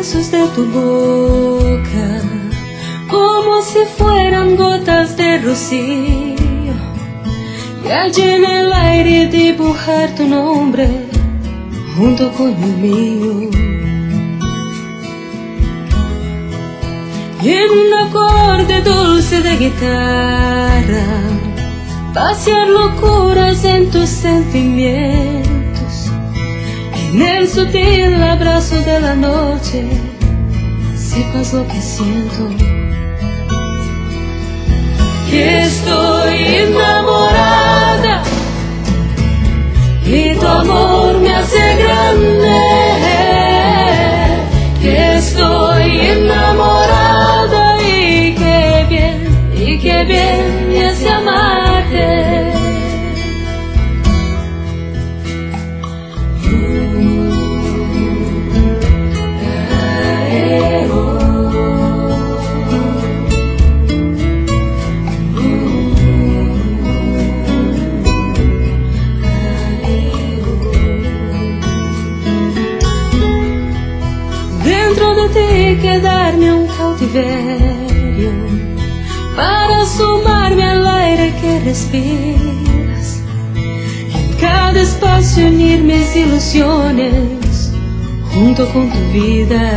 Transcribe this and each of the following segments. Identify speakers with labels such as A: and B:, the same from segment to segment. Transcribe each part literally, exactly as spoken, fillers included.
A: besos de tu boca, como si fueran gotas de rocío, y allí en el aire dibujar tu nombre junto con el mío. Y en un acorde dulce de guitarra, pasear locuras en tus sentimientos. En el sutil abrazo de la noche, sepas lo que siento. Que estoy enamorada y tu amor me hace grande. Que estoy enamorada y qué bien, y qué bien me hace amarte. Dentro de ti quedarme un cautiverio, para sumarme al aire que respiras. En cada espacio unir mis ilusiones junto con tu vida.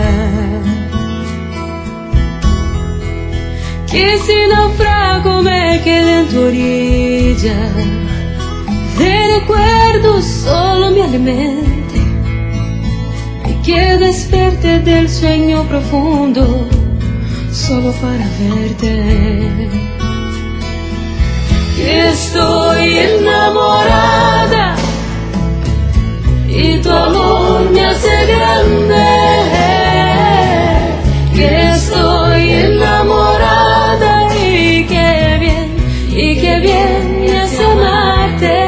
A: Que si naufrago me quede en tu orilla, de recuerdos solo me alimente, y que despierte del sueño profundo solo para verte. Que estoy enamorada y tu amor me hace grande. Que estoy enamorada y qué bien, y qué bien me hace amarte.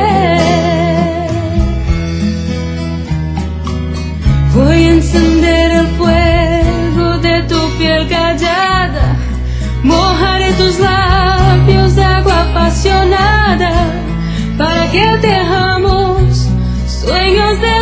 A: Voy a encender el fuego de tu piel callada, mojaré tus labios de agua apasionada, para que tejamos sueños de